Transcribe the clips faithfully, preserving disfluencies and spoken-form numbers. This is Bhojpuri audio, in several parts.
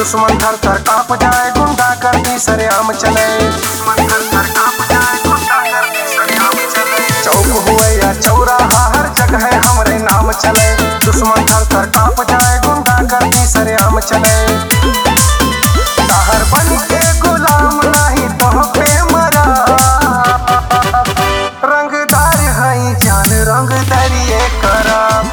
दुश्मन थर थर कांप जाए, गुंडा गर्दी सरेआम चले। दुश्मन थर थर कांप जाए, गुंडा गर्दी सरेआम चले। चौक हुए या चौराहा हर जगह हमरे नाम चले। दुश्मन थर थर कांप जाए, गुंडा गर्दी सरेआम चले। ताहर बन के गुलाम नहीं तोह पे मरा, रंगदार हई जान रंग दरिए करब।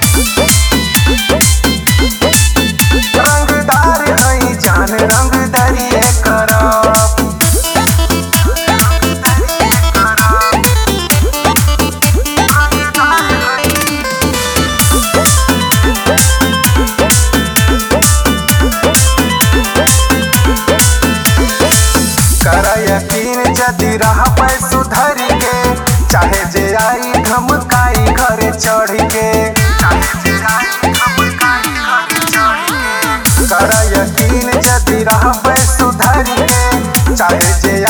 रंगदार हई जान रंग दरिए करब। करा यकीन जदि रहबै सुधर के, चाहे जे आई धमकाई घरे चढ़ के। करा यकीन जदि रहबै सुधर के, चाहे जे